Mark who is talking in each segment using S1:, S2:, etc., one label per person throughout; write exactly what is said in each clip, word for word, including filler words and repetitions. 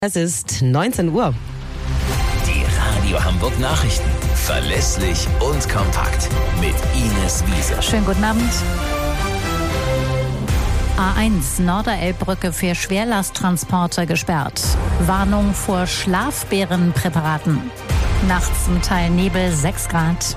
S1: Es ist neunzehn Uhr.
S2: Die Radio Hamburg Nachrichten. Verlässlich und kompakt. Mit Ines Wiese.
S3: Schönen guten Abend. A eins Norderelbbrücke für Schwerlasttransporte gesperrt. Warnung vor Schlafbeerenpräparaten. Nachts zum Teil Nebel, sechs Grad.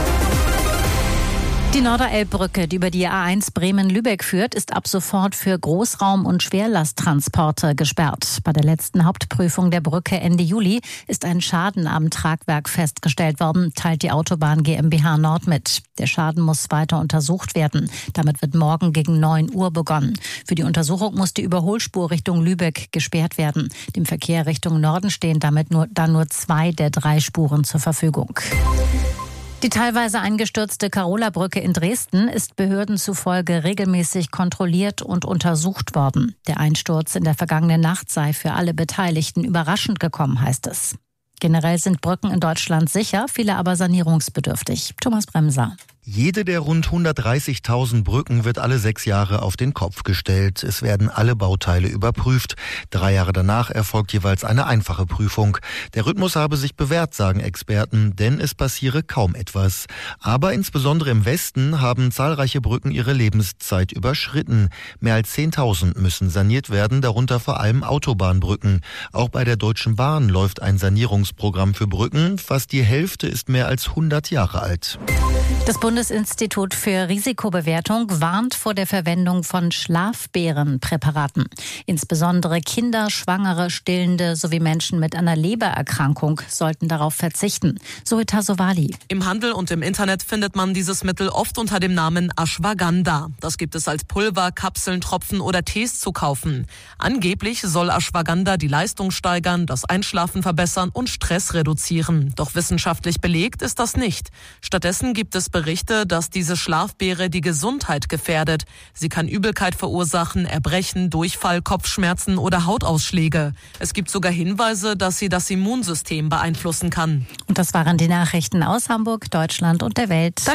S3: Die Norderelbbrücke, die über die A eins Bremen-Lübeck führt, ist ab sofort für Großraum- und Schwerlasttransporte gesperrt. Bei der letzten Hauptprüfung der Brücke Ende Juli ist ein Schaden am Tragwerk festgestellt worden, teilt die Autobahn GmbH Nord mit. Der Schaden muss weiter untersucht werden. Damit wird morgen gegen neun Uhr begonnen. Für die Untersuchung muss die Überholspur Richtung Lübeck gesperrt werden. Dem Verkehr Richtung Norden stehen damit nur, dann nur zwei der drei Spuren zur Verfügung. Die teilweise eingestürzte Carola-Brücke in Dresden ist Behörden zufolge regelmäßig kontrolliert und untersucht worden. Der Einsturz in der vergangenen Nacht sei für alle Beteiligten überraschend gekommen, heißt es. Generell sind Brücken in Deutschland sicher, viele aber sanierungsbedürftig. Thomas Bremser.
S4: Jede der rund hundertdreißigtausend Brücken wird alle sechs Jahre auf den Kopf gestellt. Es werden alle Bauteile überprüft. Drei Jahre danach erfolgt jeweils eine einfache Prüfung. Der Rhythmus habe sich bewährt, sagen Experten, denn es passiere kaum etwas. Aber insbesondere im Westen haben zahlreiche Brücken ihre Lebenszeit überschritten. Mehr als zehntausend müssen saniert werden, darunter vor allem Autobahnbrücken. Auch bei der Deutschen Bahn läuft ein Sanierungsprogramm für Brücken. Fast die Hälfte ist mehr als hundert Jahre alt.
S3: Das Bundesinstitut für Risikobewertung warnt vor der Verwendung von Schlafbeerenpräparaten. Insbesondere Kinder, Schwangere, Stillende sowie Menschen mit einer Lebererkrankung sollten darauf verzichten. Zoe Tasovali.
S5: Im Handel und im Internet findet man dieses Mittel oft unter dem Namen Ashwagandha. Das gibt es als Pulver, Kapseln, Tropfen oder Tees zu kaufen. Angeblich soll Ashwagandha die Leistung steigern, das Einschlafen verbessern und Stress reduzieren. Doch wissenschaftlich belegt ist das nicht. Stattdessen gibt es Berichte, dass diese Schlafbeere die Gesundheit gefährdet. Sie kann Übelkeit verursachen, Erbrechen, Durchfall, Kopfschmerzen oder Hautausschläge. Es gibt sogar Hinweise, dass sie das Immunsystem beeinflussen kann.
S3: Und das waren die Nachrichten aus Hamburg, Deutschland und der Welt.